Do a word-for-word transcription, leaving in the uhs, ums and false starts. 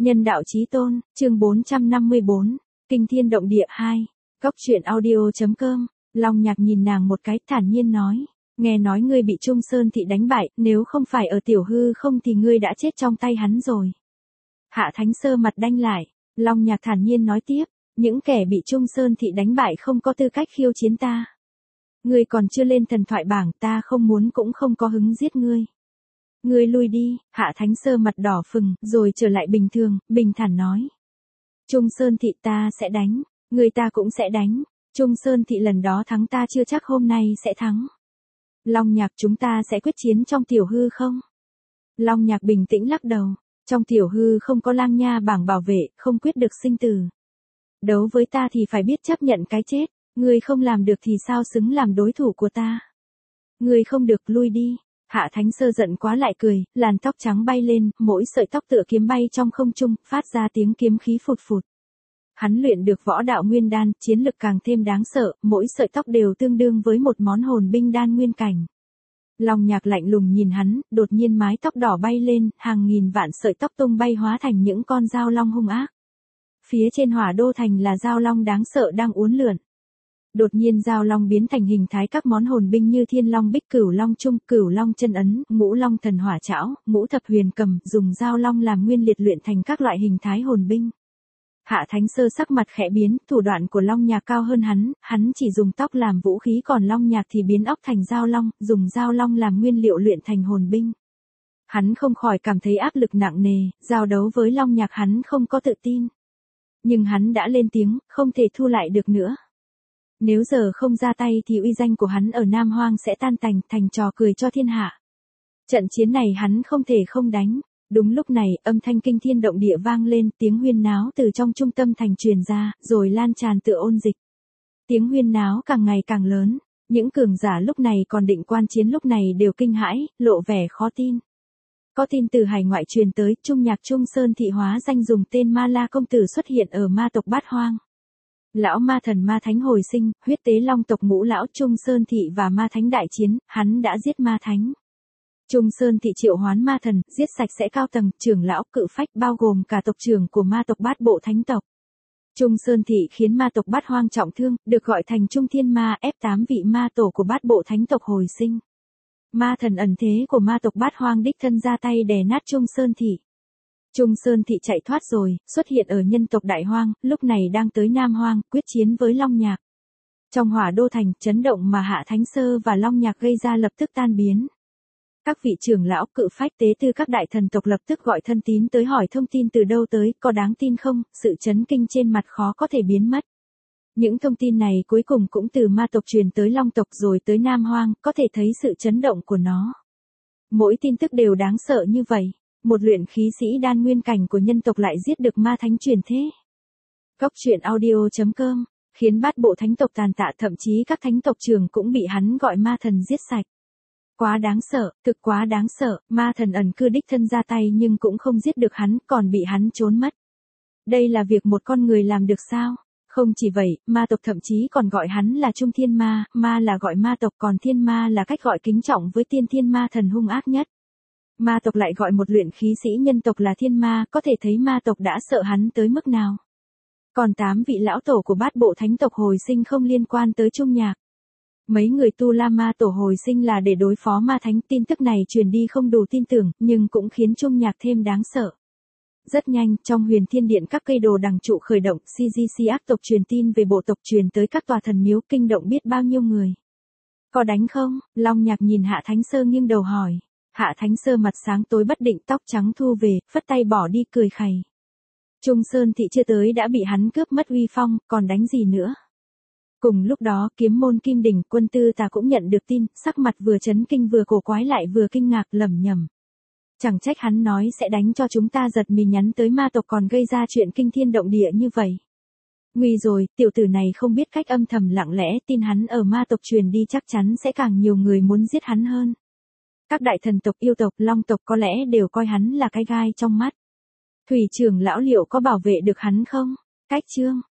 Nhân đạo chí tôn, chương bốn trăm năm mươi bốn, Kinh thiên động địa hai, Cốc truyện audio.com, Long Nhạc nhìn nàng một cái thản nhiên nói, nghe nói ngươi bị Trung Sơn Thị đánh bại, nếu không phải ở tiểu hư không thì ngươi đã chết trong tay hắn rồi. Hạ Thánh Sơ mặt đanh lại, Long Nhạc thản nhiên nói tiếp, những kẻ bị Trung Sơn Thị đánh bại không có tư cách khiêu chiến ta. Ngươi còn chưa lên thần thoại bảng, ta không muốn cũng không có hứng giết ngươi. Ngươi lui đi, Hạ Thánh Sơ mặt đỏ phừng, rồi trở lại bình thường, bình thản nói. Trung Sơn Thị ta sẽ đánh, người ta cũng sẽ đánh, Trung Sơn Thị lần đó thắng ta chưa chắc hôm nay sẽ thắng. Long Nhạc chúng ta sẽ quyết chiến trong tiểu hư không? Long Nhạc bình tĩnh lắc đầu, trong tiểu hư không có lang nha bảng bảo vệ, không quyết được sinh tử. Đấu với ta thì phải biết chấp nhận cái chết, ngươi không làm được thì sao xứng làm đối thủ của ta? Ngươi không được, lui đi. Hạ Thánh Sơ giận quá lại cười, làn tóc trắng bay lên, mỗi sợi tóc tựa kiếm bay trong không trung, phát ra tiếng kiếm khí phụt phụt. Hắn luyện được võ đạo nguyên đan, chiến lực càng thêm đáng sợ, mỗi sợi tóc đều tương đương với một món hồn binh đan nguyên cảnh. Long Nhạc lạnh lùng nhìn hắn, đột nhiên mái tóc đỏ bay lên, hàng nghìn vạn sợi tóc tung bay hóa thành những con dao long hung ác. Phía trên Hỏa Đô Thành là dao long đáng sợ đang uốn lượn. Đột nhiên dao long biến thành hình thái các món hồn binh như Thiên Long Bích Cửu Long Trung, Cửu Long Chân Ấn, Ngũ Long Thần Hỏa Trảo, Ngũ Thập Huyền Cầm, dùng dao long làm nguyên liệt luyện thành các loại hình thái hồn binh. Hạ Thánh Sơ sắc mặt khẽ biến, thủ đoạn của Long Nhạc cao hơn hắn, hắn chỉ dùng tóc làm vũ khí còn Long Nhạc thì biến óc thành dao long, dùng dao long làm nguyên liệu luyện thành hồn binh. Hắn không khỏi cảm thấy áp lực nặng nề, giao đấu với Long Nhạc hắn không có tự tin. Nhưng hắn đã lên tiếng, không thể thu lại được nữa. Nếu giờ không ra tay thì uy danh của hắn ở Nam Hoang sẽ tan tành, thành trò cười cho thiên hạ. Trận chiến này hắn không thể không đánh. Đúng lúc này, âm thanh kinh thiên động địa vang lên, tiếng huyên náo từ trong trung tâm thành truyền ra, rồi lan tràn tựa ôn dịch. Tiếng huyên náo càng ngày càng lớn, những cường giả lúc này còn định quan chiến lúc này đều kinh hãi, lộ vẻ khó tin. Có tin từ hải ngoại truyền tới, Trung Nhạc Trung Sơn Thị hóa danh dùng tên Ma La Công Tử xuất hiện ở ma tộc Bát Hoang. Lão ma thần ma thánh hồi sinh, huyết tế long tộc ngũ lão Trung Sơn Thị và ma thánh đại chiến, hắn đã giết ma thánh. Trung Sơn Thị triệu hoán ma thần, giết sạch sẽ cao tầng, trưởng lão, cự phách bao gồm cả tộc trưởng của ma tộc Bát Bộ Thánh tộc. Trung Sơn Thị khiến ma tộc Bát Hoang trọng thương, được gọi thành Trung Thiên Ma, ép tám vị ma tổ của Bát Bộ Thánh tộc hồi sinh. Ma thần ẩn thế của ma tộc Bát Hoang đích thân ra tay đè nát Trung Sơn Thị. Trung Sơn Thị chạy thoát rồi, xuất hiện ở nhân tộc Đại Hoang, lúc này đang tới Nam Hoang, quyết chiến với Long Nhạc. Trong Hỏa Đô Thành, chấn động mà Hạ Thánh Sơ và Long Nhạc gây ra lập tức tan biến. Các vị trưởng lão, cự phách tế tư các đại thần tộc lập tức gọi thân tín tới hỏi thông tin từ đâu tới, có đáng tin không, sự chấn kinh trên mặt khó có thể biến mất. Những thông tin này cuối cùng cũng từ ma tộc truyền tới Long tộc rồi tới Nam Hoang, có thể thấy sự chấn động của nó. Mỗi tin tức đều đáng sợ như vậy, một luyện khí sĩ đan nguyên cảnh của nhân tộc lại giết được ma thánh truyền thế. Cốc truyện audio.com, khiến Bát Bộ Thánh tộc tàn tạ, thậm chí các thánh tộc trưởng cũng bị hắn gọi ma thần giết sạch. Quá đáng sợ, thực quá đáng sợ, ma thần ẩn cư đích thân ra tay nhưng cũng không giết được hắn, còn bị hắn trốn mất. Đây là việc một con người làm được sao? Không chỉ vậy, ma tộc thậm chí còn gọi hắn là Trung Thiên Ma, ma là gọi ma tộc, còn thiên ma là cách gọi kính trọng với tiên thiên ma thần hung ác nhất. Ma tộc lại gọi một luyện khí sĩ nhân tộc là thiên ma, có thể thấy ma tộc đã sợ hắn tới mức nào. Còn tám vị lão tổ của Bát Bộ Thánh tộc hồi sinh không liên quan tới Trung Nhạc. Mấy người tu la ma tổ hồi sinh là để đối phó ma thánh, tin tức này truyền đi không đủ tin tưởng, nhưng cũng khiến Trung Nhạc thêm đáng sợ. Rất nhanh, trong huyền thiên điện các cây đồ đằng trụ khởi động, xê giê xê ác tộc truyền tin về bộ tộc truyền tới các tòa thần miếu, kinh động biết bao nhiêu người. Có đánh không? Long Nhạc nhìn Hạ Thánh Sơ nghiêng đầu hỏi. Hạ Thánh Sơ mặt sáng tối bất định, tóc trắng thu về, phất tay bỏ đi cười khẩy. Trung Sơn Thị chưa tới đã bị hắn cướp mất uy phong, còn đánh gì nữa? Cùng lúc đó, Kiếm Môn Kim Đỉnh, Quân Tư Tà cũng nhận được tin, sắc mặt vừa chấn kinh vừa cổ quái lại vừa kinh ngạc, lẩm nhẩm. Chẳng trách hắn nói sẽ đánh cho chúng ta giật mình, nhắn tới ma tộc còn gây ra chuyện kinh thiên động địa như vậy. Nguy rồi, tiểu tử này không biết cách âm thầm lặng lẽ, tin hắn ở ma tộc truyền đi chắc chắn sẽ càng nhiều người muốn giết hắn hơn. Các đại thần tộc, yêu tộc, long tộc có lẽ đều coi hắn là cái gai trong mắt. Thủy trưởng lão liệu có bảo vệ được hắn không? Cách chương